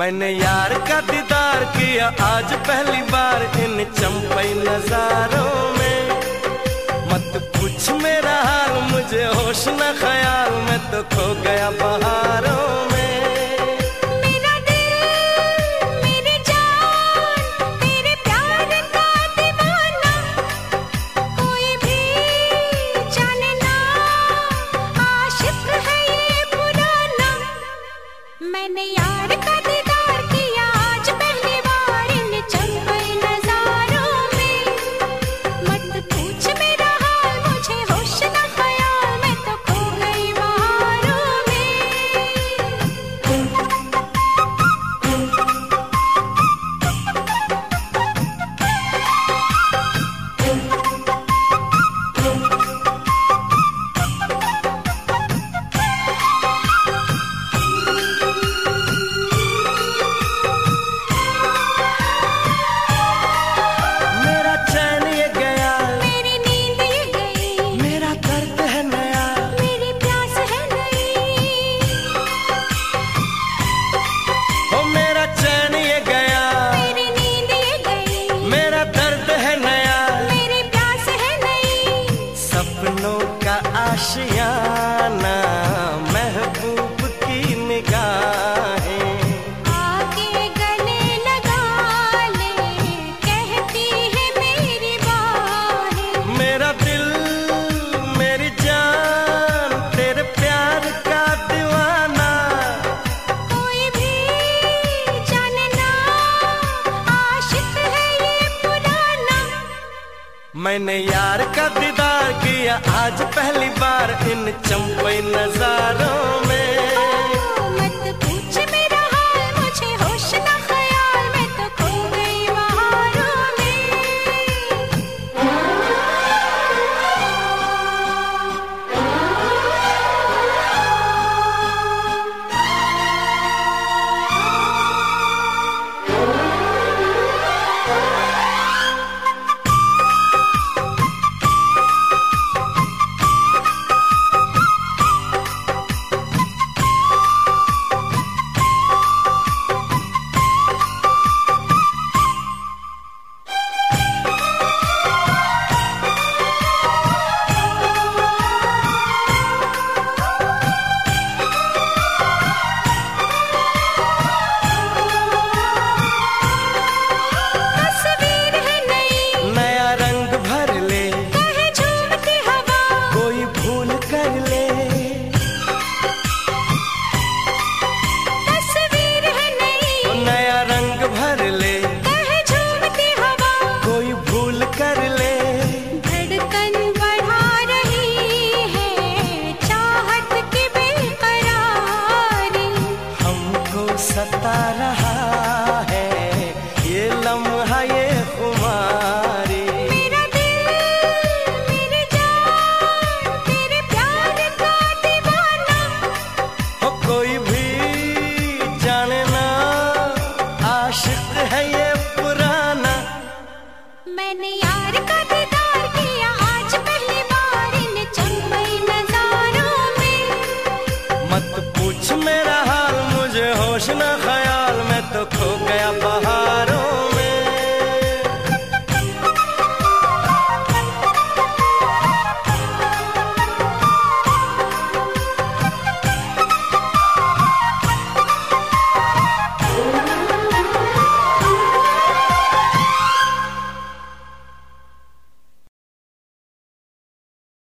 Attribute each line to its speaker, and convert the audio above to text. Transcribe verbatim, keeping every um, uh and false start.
Speaker 1: मैंने यार का दीदार किया आज पहली बार इन चंपई नजारों में। मत पूछ मेरा हाल, मुझे होश न ख्याल, मैं तो खो गया बहारों में।
Speaker 2: मेरा दिल मेरी जान तेरे प्यार का दीवाना, कोई भी जाने ना आशिक है ये पुराना। मैंने यार का दीदार किया आज पहली बार इन चंपई नजारों में। मत पूछ मेरा हाल, मुझे होश न ख्याल, मैं तो खो गई बहारों में।
Speaker 1: मेरा चैन ये गया,
Speaker 2: मेरी नींद ये गई,
Speaker 1: मेरा दर्द है नया,
Speaker 2: मेरी प्यास है नई।
Speaker 1: हो मेरा चैन ये गया,
Speaker 2: मेरी नींद ये गई,
Speaker 1: मेरा दर्द है नया।
Speaker 2: मेरी प्यास है नई।
Speaker 1: सपनों का आशियाना, महबूब की निगाहें,
Speaker 2: आके गले लगा ले, कहती है मेरी बाहें।
Speaker 1: मेरा दिल मेरी जान तेरे प्यार का दीवाना।
Speaker 2: कोई भी जाने ना आशिक है ये पुराना।
Speaker 1: मैंने यार का दीदार किया आज पहली बार इन चंपई नजारों में।
Speaker 2: मत पूछ मेरा हाल, मुझे होश न ख्याल, मैं तो खो गई बहारों में। तस्वीर है नई,
Speaker 1: नया रंग भर ले,
Speaker 2: कहे झूमती हवा,
Speaker 1: कोई भूल कर ले।
Speaker 2: तस्वीर है नई,
Speaker 1: नया रंग भर ले,
Speaker 2: कहे झूमती हवा,
Speaker 1: कोई भूल कर ले।
Speaker 2: धड़कन बढ़ा रही है चाहत की बेकरारी।
Speaker 1: हमको सता रहा है ये लम्हा ये खुमारी।
Speaker 2: मेरा दिल मेरी जान तेरे प्यार का दीवाना।
Speaker 1: हो कोई भी जाने ना आशिक है ये पुराना।
Speaker 2: मैंने यार का दीदार किया आज पहली बार इन चंपई नजारों में।
Speaker 1: मत पूछ मेरा